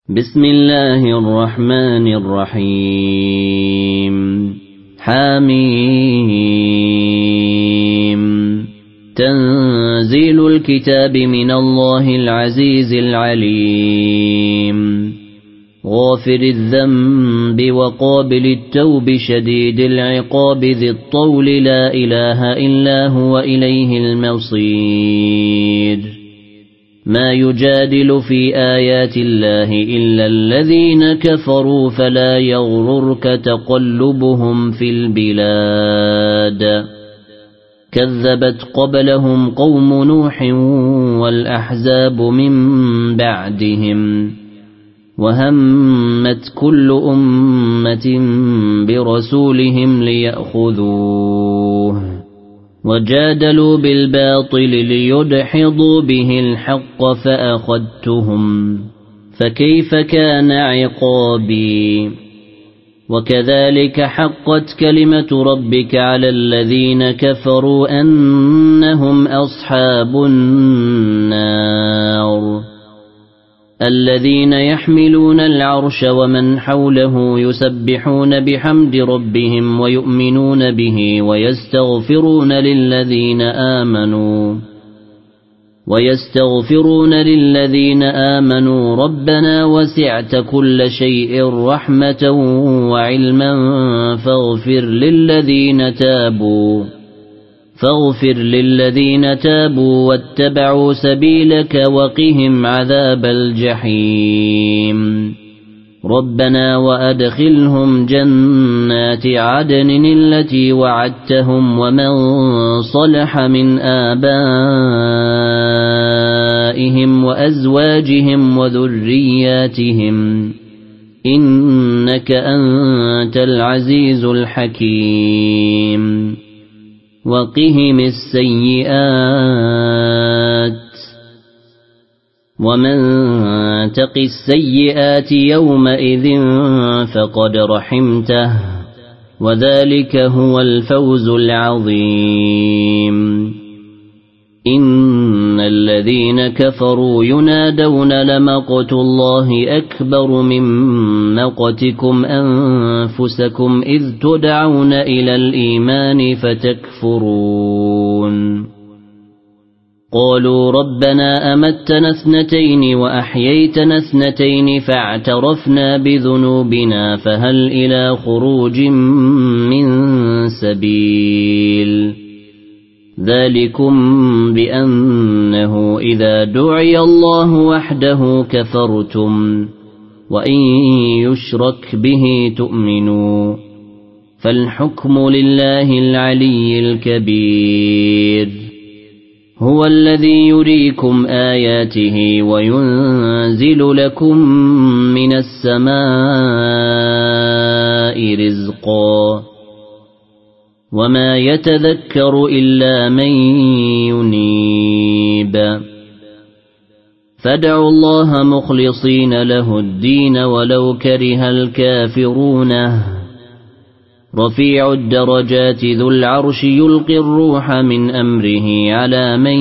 بسم الله الرحمن الرحيم حميم تنزيل الكتاب من الله العزيز العليم غافر الذنب وقابل التوب شديد العقاب ذي الطول لا إله إلا هو إليه المصير ما يجادل في آيات الله إلا الذين كفروا فلا يغررك تقلبهم في البلاد كذبت قبلهم قوم نوح والأحزاب من بعدهم وهمت كل أمة برسولهم ليأخذوه وجادلوا بالباطل ليدحضوا به الحق فأخذتهم فكيف كان عقابي وكذلك حقت كلمة ربك على الذين كفروا أنهم أصحاب النار الذين يحملون العرش ومن حوله يسبحون بحمد ربهم ويؤمنون به ويستغفرون للذين آمنوا ربنا وسعت كل شيء رحمة وعلما فاغفر للذين تابوا واتبعوا سبيلك وقهم عذاب الجحيم ربنا وأدخلهم جنات عدن التي وعدتهم ومن صلح من آبائهم وأزواجهم وذرياتهم إنك أنت العزيز الحكيم وقهم السيئات ومن تق السيئات يومئذ فقد رحمته وذلك هو الفوز العظيم إن الذين كفروا ينادون لمقت الله أكبر من مقتكم أنفسكم إذ تدعون إلى الإيمان فتكفرون قالوا ربنا أمتنا اثنتين وأحييتنا اثنتين فاعترفنا بذنوبنا فهل إلى خروج من سبيل ذلكم بأنه إذا دعي الله وحده كفرتم وإن يشرك به تؤمنوا فالحكم لله العلي الكبير هو الذي يريكم آياته وينزل لكم من السماء رزقا وما يتذكر إلا من ينيب فادعوا الله مخلصين له الدين ولو كره الكافرون رفيع الدرجات ذو العرش يلقي الروح من أمره على من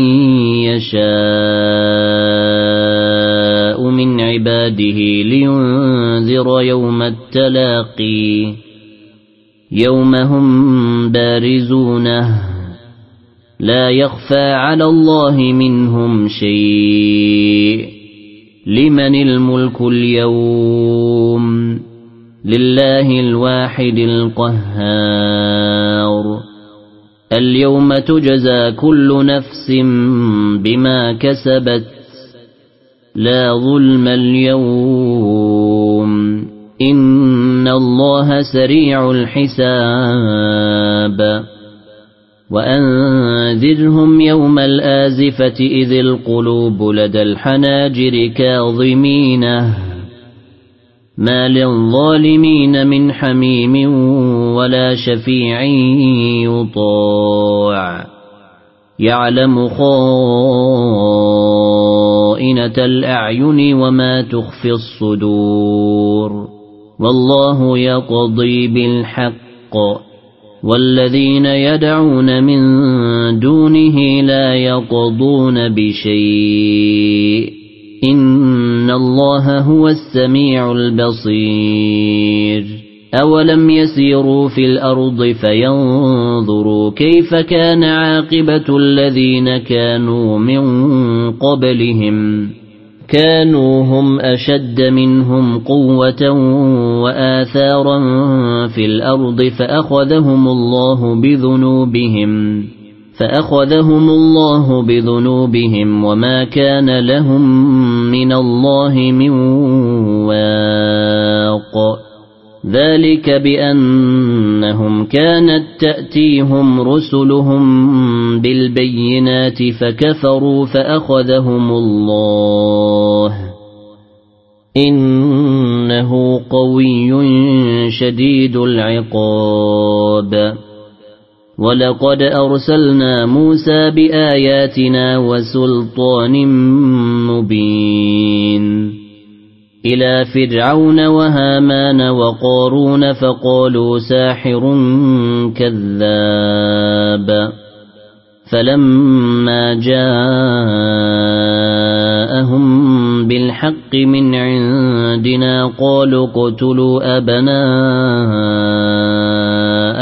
يشاء من عباده لينذر يوم التلاقي يوم هم بارزونه لا يخفى على الله منهم شيء لمن الملك اليوم لله الواحد القهار اليوم تجزى كل نفس بما كسبت لا ظلم اليوم إن الله سريع الحساب وأنذرهم يوم الآزفة إذ القلوب لدى الحناجر كاظمينه ما للظالمين من حميم ولا شفيع يطاع يعلم خائنة الأعين وما تخفي الصدور والله يقضي بالحق والذين يدعون من دونه لا يقضون بشيء إن إن الله هو السميع البصير أولم يسيروا في الأرض فينظروا كيف كان عاقبة الذين كانوا من قبلهم كانوا هم أشد منهم قوة وآثارا في الأرض فأخذهم الله بذنوبهم وما كان لهم من الله من واق ذلك بأنهم كانت تأتيهم رسلهم بالبينات فكفروا فأخذهم الله إنه قوي شديد العقاب ولقد أرسلنا موسى بآياتنا وسلطان مبين إلى فرعون وهامان وقارون فقالوا ساحر كذاب فلما جاءهم بالحق من عندنا قالوا اقتلوا أبناء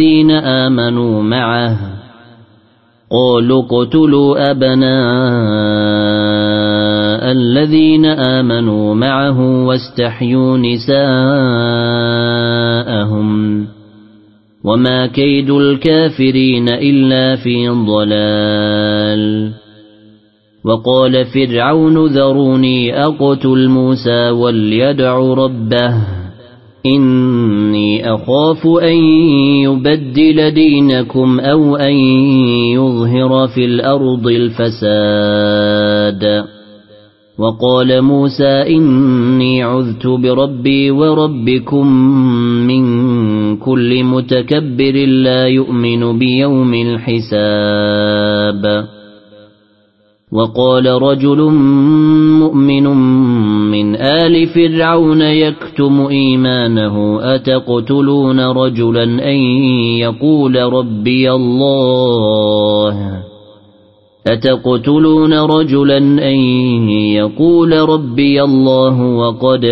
الذين آمنوا معه واستحيوا نساءهم وما كيد الكافرين إلا في ضلال وقال فرعون ذروني أقتل موسى وليدع ربه إني أخاف أن يبدل دينكم أو أن يظهر في الأرض الفساد وقال موسى إني عذت بربي وربكم من كل متكبر لا يؤمن بيوم الحساب وقال رجل مؤمن من آل فرعون يكتم إيمانه أتقتلون رجلا أن يقول ربي الله وقد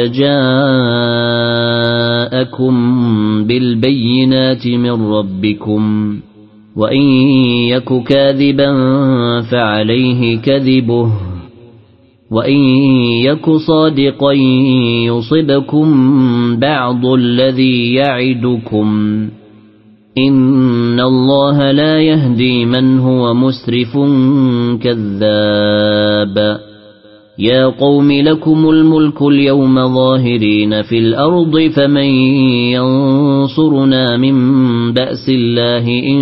جاءكم بالبينات من ربكم وإن يك كاذبا فعليه كذبه وإن يك صادقا يصبكم بعض الذي يعدكم إن الله لا يهدي من هو مسرف كذاب يا قوم لكم الملك اليوم ظاهرين في الأرض فمن ينصرنا من بأس الله إن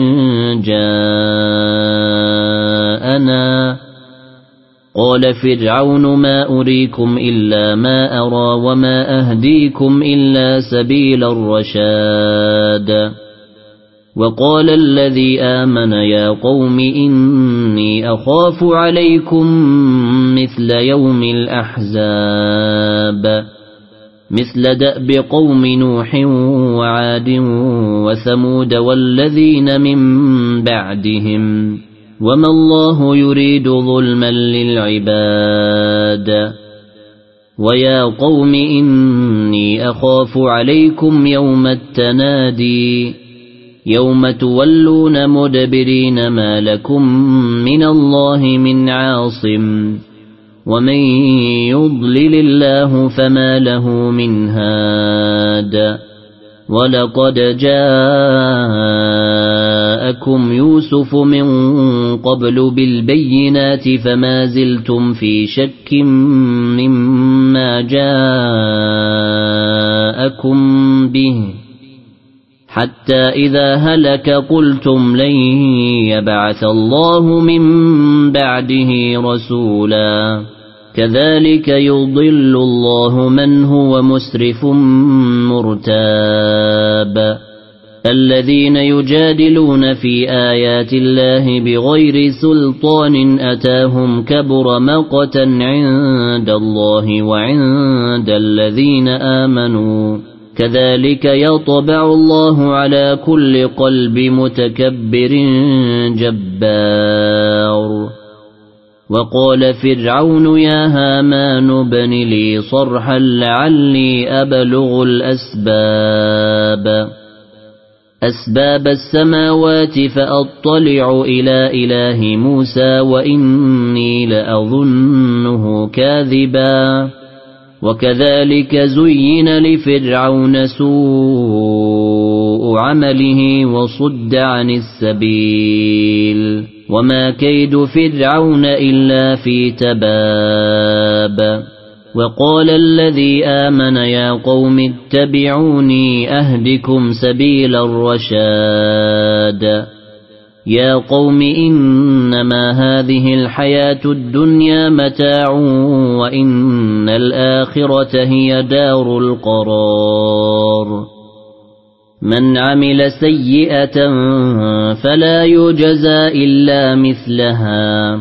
جاءنا قال فرعون ما أريكم إلا ما أرى وما أهديكم إلا سبيل الرشاد وقال الذي آمن يا قوم إني أخاف عليكم مثل يوم الأحزاب مثل دأب قوم نوح وعاد وثمود والذين من بعدهم وما الله يريد ظلما للعباد ويا قوم إني أخاف عليكم يوم التنادي يوم تولون مدبرين ما لكم من الله من عاصم ومن يضلل الله فما له من هاد ولقد جاءكم يوسف من قبل بالبينات فما زلتم في شك مما جاءكم به حتى إذا هلك قلتم لن يبعث الله من بعده رسولا كذلك يضل الله من هو مسرف مرتاب الذين يجادلون في آيات الله بغير سلطان أتاهم كبر مقتا عند الله وعند الذين آمنوا كذلك يطبع الله على كل قلب متكبر جبار وقال فرعون يا هامان ابن لي صرحا لعلي أبلغ أسباب السماوات فأطلع إلى إله موسى وإني لأظنه كاذبا وكذلك زين لفرعون سوء عمله وصد عن السبيل وما كيد فرعون إلا في تباب وقال الذي آمن يا قوم اتبعوني أهدكم سبيل الرشاد يا قوم إنما هذه الحياة الدنيا متاع وإن الآخرة هي دار القرار من عمل سيئة فلا يجزى إلا مثلها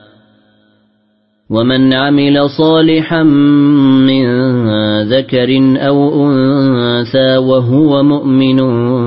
ومن عمل صالحا من ذكر أو أنثى وهو مؤمن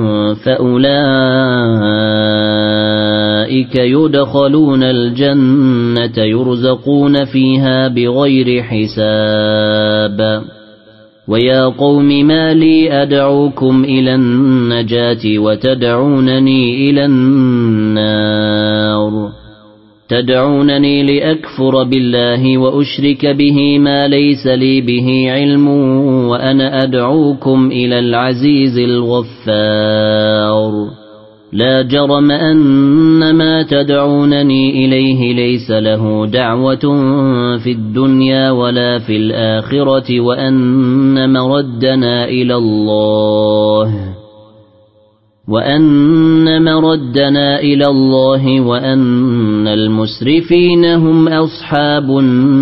فأولئك يدخلون الجنة يرزقون فيها بغير حساب ويا قوم ما لي أدعوكم إلى النجاة وتدعونني إلى النار تدعونني لأكفر بالله وأشرك به ما ليس لي به علم وأنا أدعوكم إلى العزيز الغفار لا جرم أن ما تدعونني إليه ليس له دعوة في الدنيا ولا في الآخرة وأن مردنا إلى الله وأن المسرفين هم أصحاب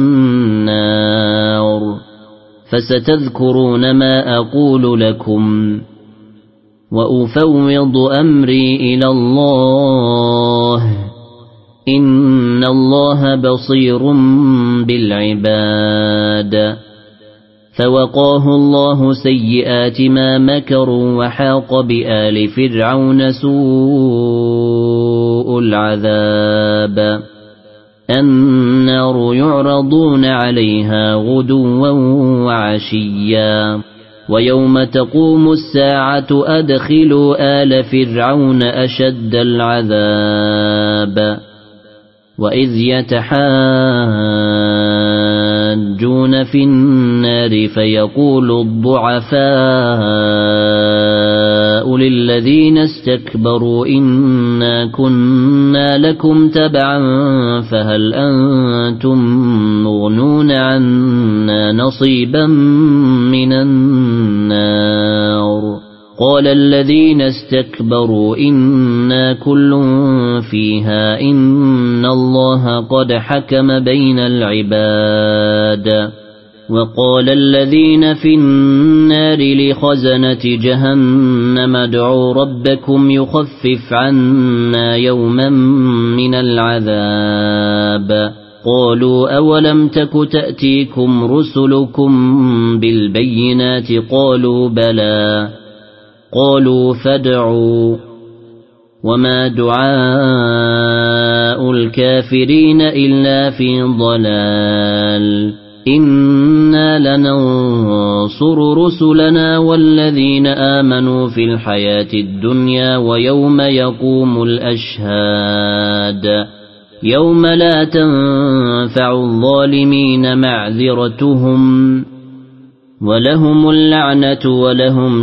النار فستذكرون ما أقول لكم وأفوض أمري إلى الله إن الله بصير بالعباد فوقاه الله سيئات ما مكروا وحاق بآل فرعون سوء العذاب النار يعرضون عليها غدوا وعشيا ويوم تقوم الساعة أدخلوا آل فرعون أشد العذاب وإذ يتحاجون في النار فيقول الضعفاء للذين استكبروا إنا كنا لكم تبعا فهل أنتم مغنون عنا نصيبا من النار قال الذين استكبروا إنا كل فيها إن الله قد حكم بين العباد وقال الذين في النار لخزنة جهنم ادعوا ربكم يخفف عنا يوما من العذاب قالوا أولم تك تأتيكم رسلكم بالبينات قالوا بلى قالوا فادعوا وما دعاء الكافرين إلا في ضلال إنا لننصر رسلنا والذين آمنوا في الحياة الدنيا ويوم يقوم الأشهاد يوم لا تنفع الظالمين معذرتهم ولهم اللعنة ولهم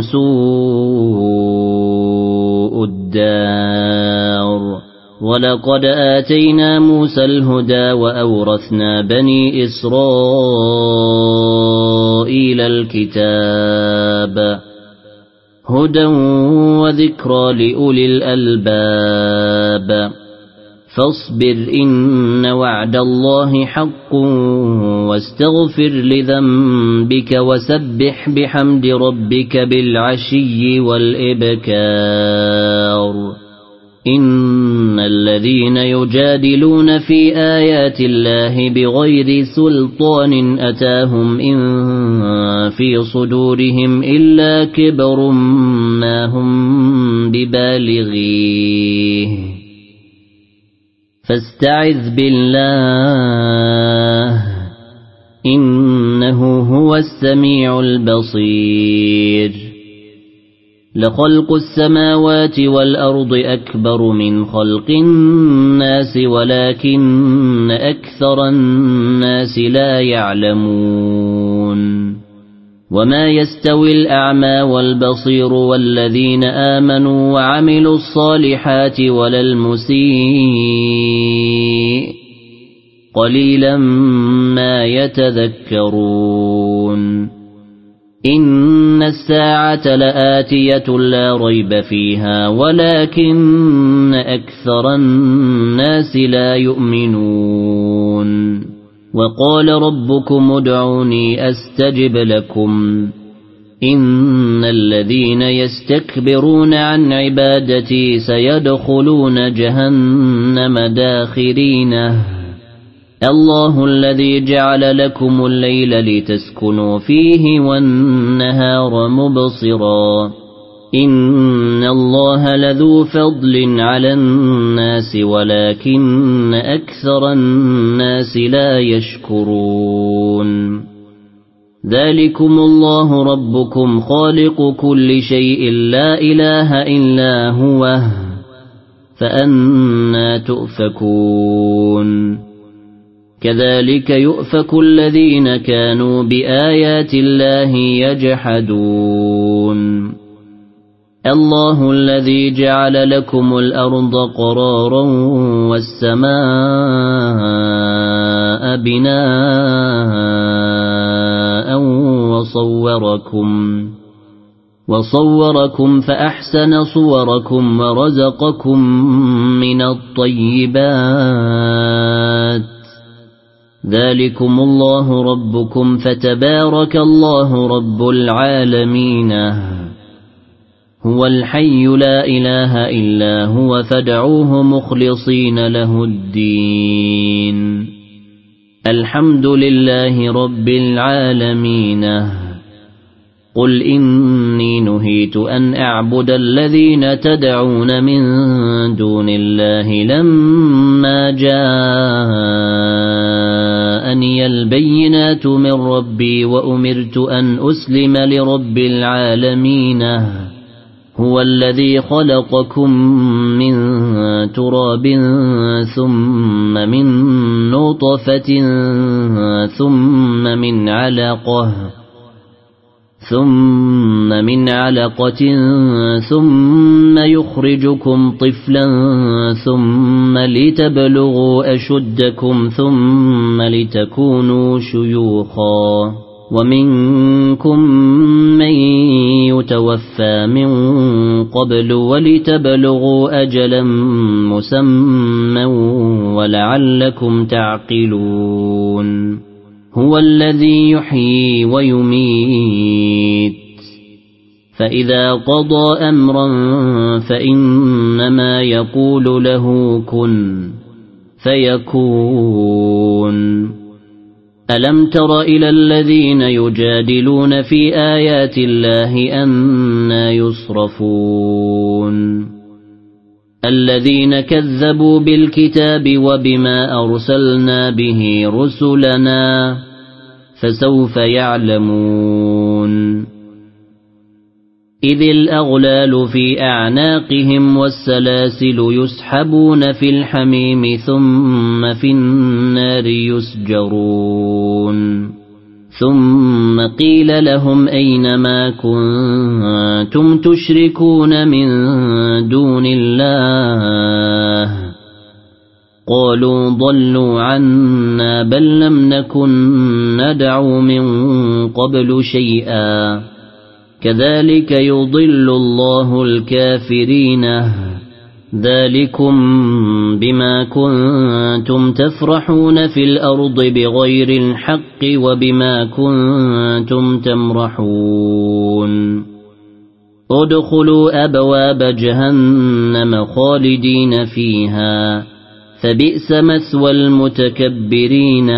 سوء الدار ولقد آتينا موسى الهدى وأورثنا بني إسرائيل الكتاب هدى وذكرى لأولي الألباب فاصبر إن وعد الله حق واستغفر لذنبك وسبح بحمد ربك بالعشي والإبكار إن الذين يجادلون في آيات الله بغير سلطان أتاهم إن في صدورهم إلا كبر ما هم ببالغيه فاستعذ بالله إنه هو السميع البصير لخلق السماوات والأرض أكبر من خلق الناس ولكن أكثر الناس لا يعلمون وما يستوي الأعمى والبصير والذين آمنوا وعملوا الصالحات ولا المسيء قليلا ما يتذكرون إن الساعة لآتية لا ريب فيها ولكن أكثر الناس لا يؤمنون وقال ربكم ادعوني أستجب لكم إن الذين يستكبرون عن عبادتي سيدخلون جهنم داخرين الله الذي جعل لكم الليل لتسكنوا فيه والنهار مبصرا إن الله لذو فضل على الناس ولكن أكثر الناس لا يشكرون ذلكم الله ربكم خالق كل شيء لا إله إلا هو فأنى تؤفكون كذلك يؤفك الذين كانوا بآيات الله يجحدون الله الذي جعل لكم الأرض قرارا والسماء بناء وصوركم فأحسن صوركم ورزقكم من الطيبات ذلكم الله ربكم فتبارك الله رب العالمين هو الحي لا إله إلا هو فادعوه مخلصين له الدين الحمد لله رب العالمين قل إني نهيت أن أعبد الذين تدعون من دون الله لما جاءني البينات من ربي وأمرت أن أسلم لرب العالمين هو الذي خلقكم من تراب ثم من نطفة ثم من علقة ثم يخرجكم طفلا ثم لتبلغوا أشدكم ثم لتكونوا شيوخا ومنكم من يتوفى من قبل ولتبلغوا أجلا مسمى ولعلكم تعقلون هو الذي يحيي ويميت فإذا قضى أمرا فإنما يقول له كن فيكون ألم تر إلى الذين يجادلون في آيات الله أنى يصرفون الذين كذبوا بالكتاب وبما أرسلنا به رسلنا فسوف يعلمون إذ الأغلال في أعناقهم والسلاسل يسحبون في الحميم ثم في النار يسجرون ثم قيل لهم أين ما كنتم تشركون من دون الله قالوا ضلوا عنا بل لم نكن ندعو من قبل شيئا كذلك يضل الله الكافرين ذلكم بما كنتم تفرحون في الأرض بغير الحق وبما كنتم تمرحون ادخلوا أبواب جهنم خالدين فيها فبئس مثوى المتكبرين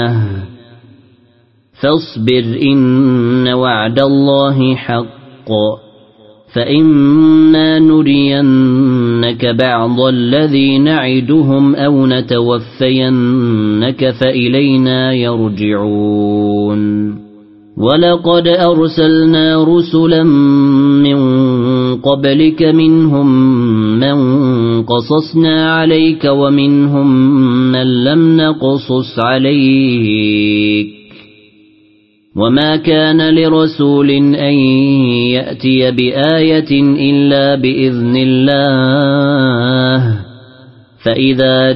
فاصبر إن وعد الله حق فإما نرينك بعض الذي نعدهم أو نتوفينك فإلينا يرجعون ولقد أرسلنا رسلا من قبلك منهم من قصصنا عليك ومنهم من لم نقصص عليك وما كان لرسول أن يأتي بآية إلا بإذن الله فإذا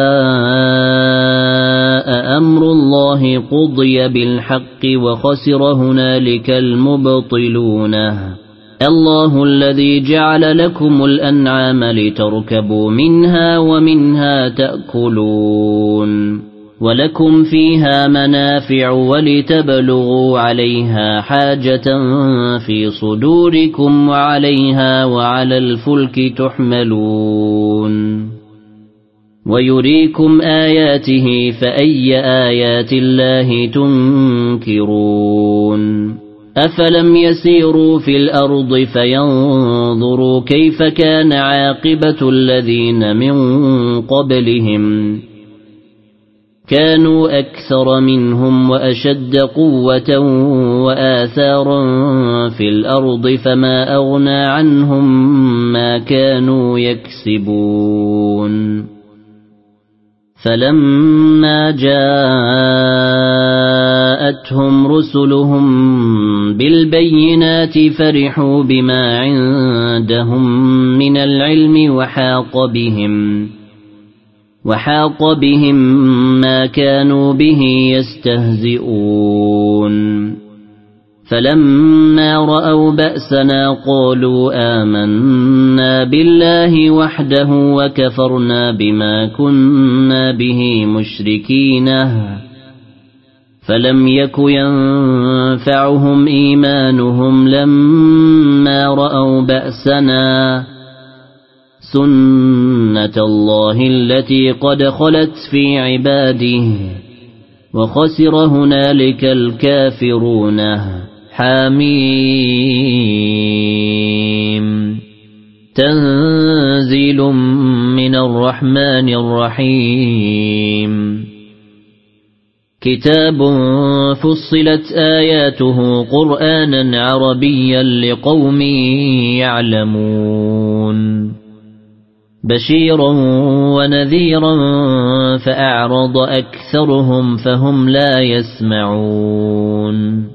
جاء أمر الله قضي بالحق وخسر هنالك المبطلون الله الذي جعل لكم الأنعام لتركبوا منها ومنها تأكلون ولكم فيها منافع ولتبلغوا عليها حاجة في صدوركم وعليها وعلى الفلك تحملون ويريكم آياته فأي آيات الله تنكرون أفلم يسيروا في الأرض فينظروا كيف كان عاقبة الذين من قبلهم كانوا أكثر منهم وأشد قوة وآثارا في الأرض فما أغنى عنهم ما كانوا يكسبون فلما جاءتهم رسلهم بالبينات فرحوا بما عندهم من العلم وحاق بهم ما كانوا به يستهزئون فلما رأوا بأسنا قالوا آمنا بالله وحده وكفرنا بما كنا به مشركين فلم يك ينفعهم إيمانهم لما رأوا بأسنا سنة الله التي قد خلت في عباده وخسر هنالك الكافرون حميم تنزيل من الرحمن الرحيم كتاب فصلت آياته قرآنا عربيا لقوم يعلمون بشيرا ونذيرا فأعرض أكثرهم فهم لا يسمعون